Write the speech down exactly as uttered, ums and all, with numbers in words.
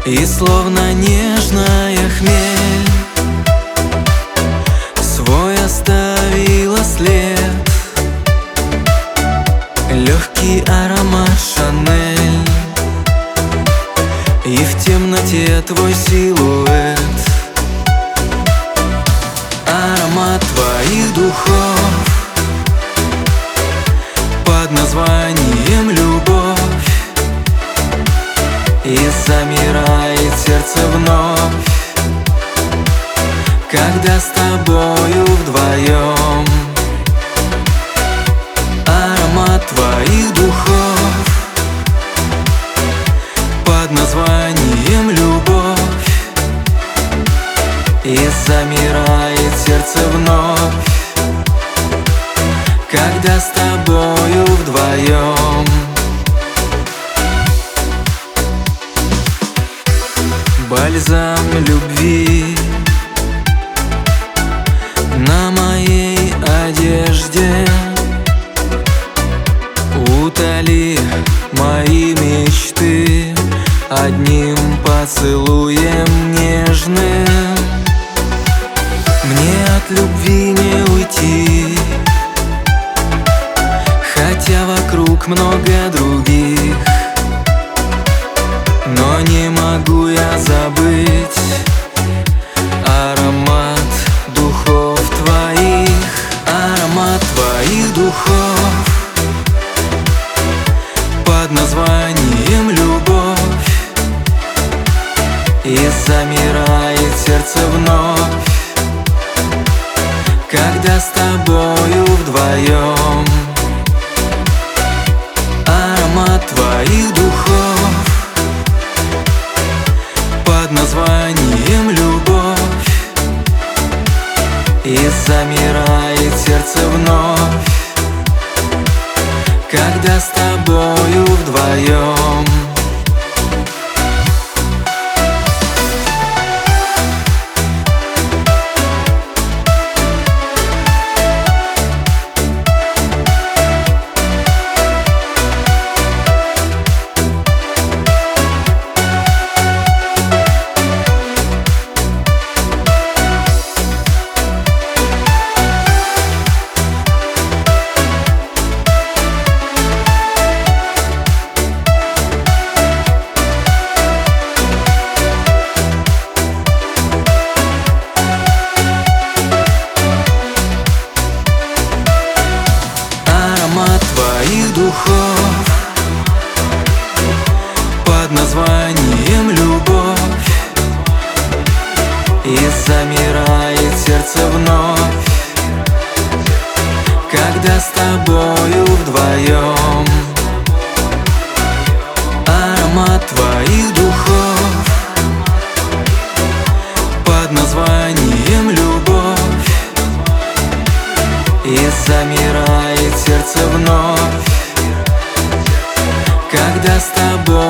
И словно нежная хмель свой оставила след. Легкий аромат Шанель, и в темноте твой силуэт. Аромат твоих духов под названием любовь. И замирает сердце вновь, когда с тобою вдвоем. Аромат твоих духов под названием любовь. И замирает сердце вновь, когда с тобою вдвоем. Бальзам любви на моей одежде, утоли мои мечты одним поцелуем нежным. Мне от любви не уйти, хотя вокруг много других. Но не могу я забыть аромат духов твоих. Аромат твоих духов под названием любовь. И замирает сердце вновь, когда с тобою вдвоем. Аромат твоих духов под названием любовь. И замирает сердце вновь, когда с тобою вдвоем. Аромат твоих духов под названием любовь. И замирает сердце вновь, когда с тобою вдвоем. Аромат твоих духов под названием любовь. И замирает сердце вновь, когда с тобой